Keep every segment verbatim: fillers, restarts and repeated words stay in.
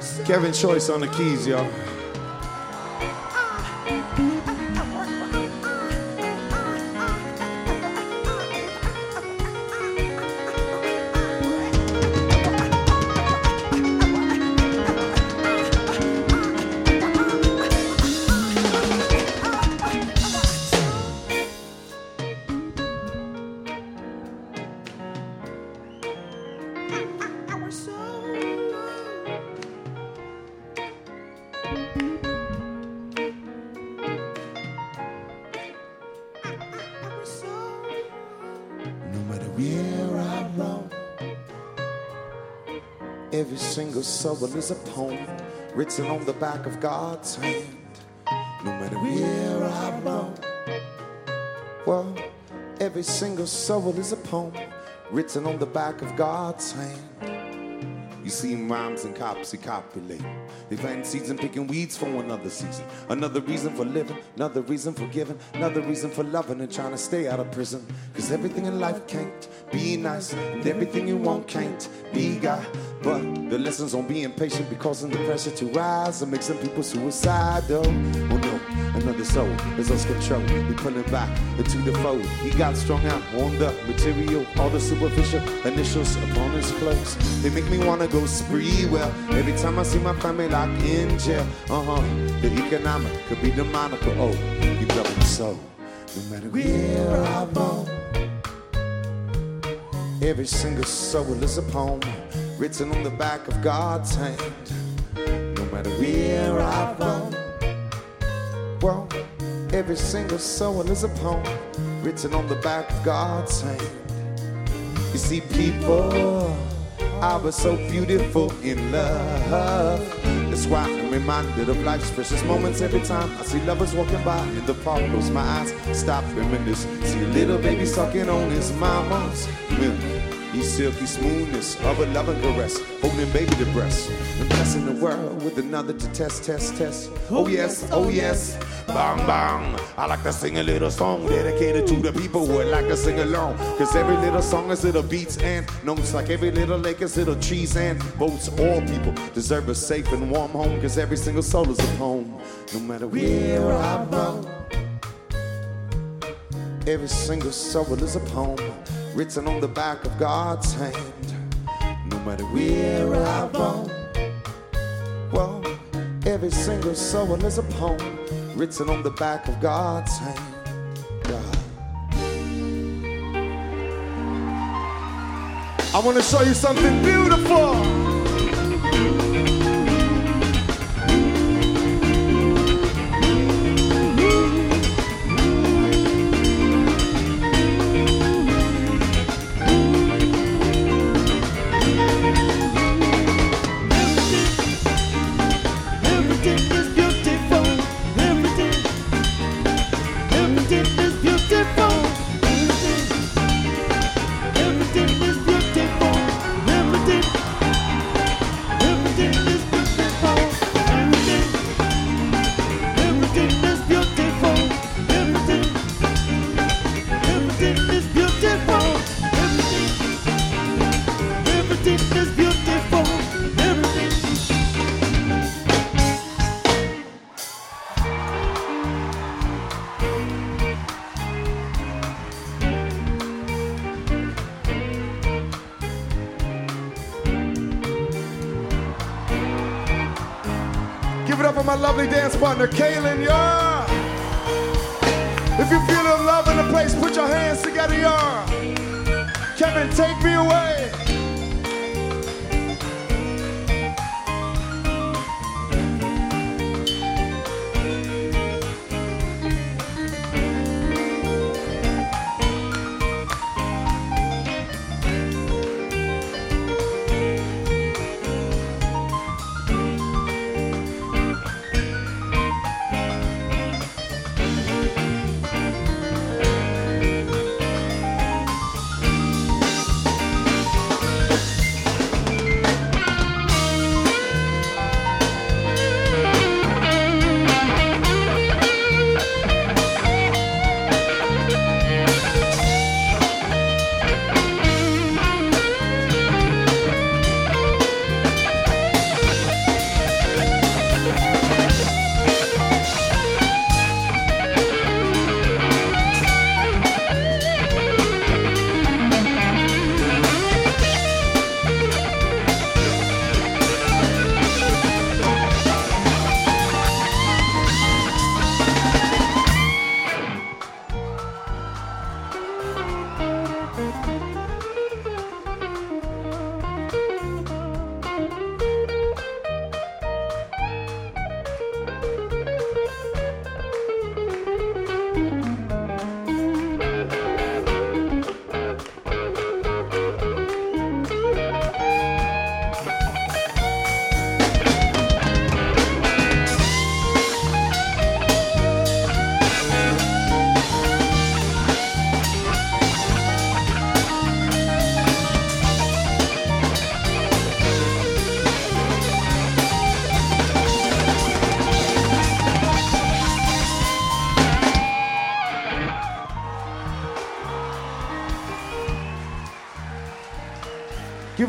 Kevin Choice on the keys, y'all. Every single soul is a poem written on the back of God's hand. No matter where I roam, well, every single soul is a poem written on the back of God's hand. You see rhymes and cops, he copulate. They planting seeds and picking weeds for another season. Another reason for living, another reason for giving, another reason for loving and trying to stay out of prison. Cause everything in life can't be nice, and everything you want can't be God. But the lessons on being patient be causing the pressure to rise and make some people suicidal. Oh no, another soul is lost control. He pulling back into the fold. He got strung out on the material, all the superficial initials upon his clothes. They make me wanna go spree. Well, every time I see my family locked in jail, uh-huh, the economic could be the moniker. Oh, you love him so. No matter where I roam, every single soul is a poem written on the back of God's hand. No matter where I roam, well, every single soul is a poem written on the back of God's hand. You see, people, I was so beautiful in love. That's why I'm reminded of life's precious moments every time I see lovers walking by in the park. Close my eyes, stop, reminisce. See a little baby sucking on his mama's milk. The silky smoothness of a loving caress, holding baby to breast, and blessing the world with another to test, test, test. Oh yes, oh yes, bang, bang. I like to sing a little song dedicated to the people who would like to sing along. Cause every little song is little beats and notes, like every little lake is little trees and boats. All people deserve a safe and warm home, cause every single soul is a poem. No matter where I roam, every single soul is a poem written on the back of God's hand. No matter where I roam, well, every single soul is a poem written on the back of God's hand. God. I want to show you something beautiful. Give it up for my lovely dance partner, Kaylin, yeah. If you feel the love in the place, put your hands together, yeah. Kevin, take me away.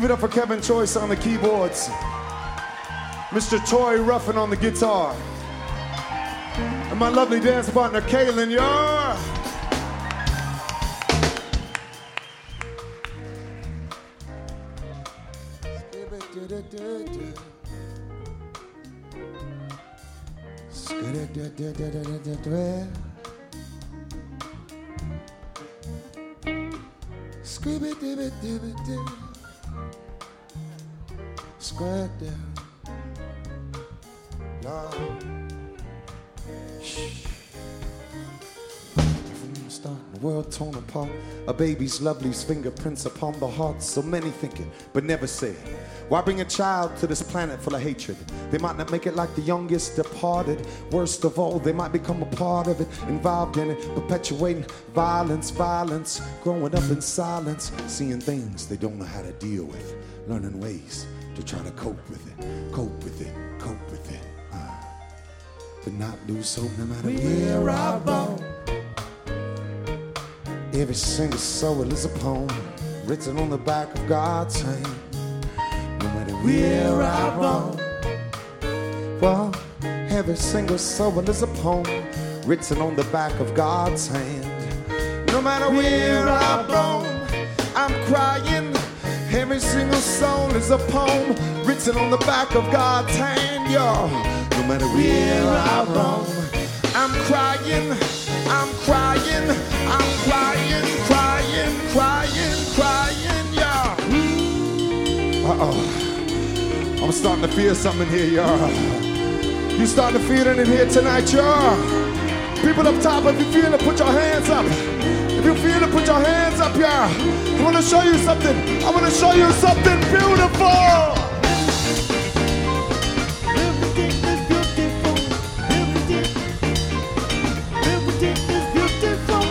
Give it up for Kevin Choice on the keyboards. Mister Troy Ruffin on the guitar. And my lovely dance partner, Kaylin, yeah! Square down. Starting the world torn apart, a baby's lovely fingerprints upon the heart. So many thinking, but never say it. Why bring a child to this planet full of hatred? They might not make it like the youngest departed. Worst of all, they might become a part of it, involved in it, perpetuating violence, violence, growing up in silence, seeing things they don't know how to deal with, learning ways to try to cope with it, cope with it, cope with it. Uh, but not lose hope no matter where I roam. Every single soul is a poem written on the back of God's hand. No matter where I roam. Well, every single soul is a poem written on the back of God's hand. No matter where I roam, I'm crying. Every single soul is a poem written on the back of God's hand, y'all. No matter where I roam, I'm crying, I'm crying, I'm crying, crying, crying, crying, y'all. Uh-oh. I'm starting to feel something here, y'all. You starting to feel it in here tonight, y'all. People up top, if you feel it, put your hands up. If you feel it, put your hands up, y'all. I want to show you something. I want to show you something beautiful. Everything is beautiful. Everything, everything is beautiful.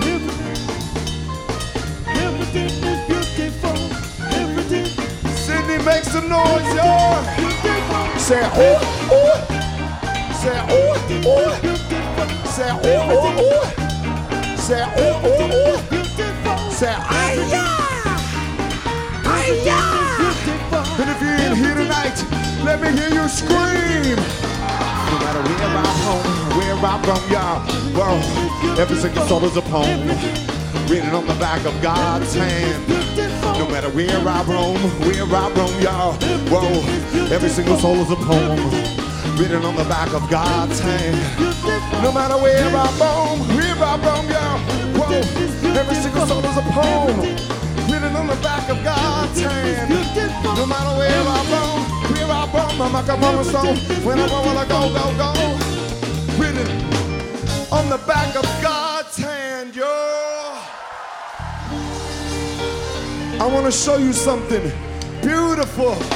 Everything, everything is beautiful. Everything. Sydney, make some noise, y'all. Beautiful. Say, ooh, ooh. Say, ooh, ooh. Say, ooh, ooh, ooh. Say, ooh, ooh, ooh. Say, ay-ya! Ay-ya! And if you're in here tonight, let me hear you scream. No matter where I'm home, where I'm from, y'all. Well, every single soul is a poem written on the back of God's hand. No matter where I roam, where I roam, y'all. Whoa, every single soul is a poem written on the back of God's hand. No matter where I roam, where I roam, y'all. Whoa, every single soul is a poem written on the back of God's hand. No matter where I roam, where I roam, I'm like a rolling stone. When I roam, I go, go, go. Written on the back of God's hand, yo. I want to show you something beautiful.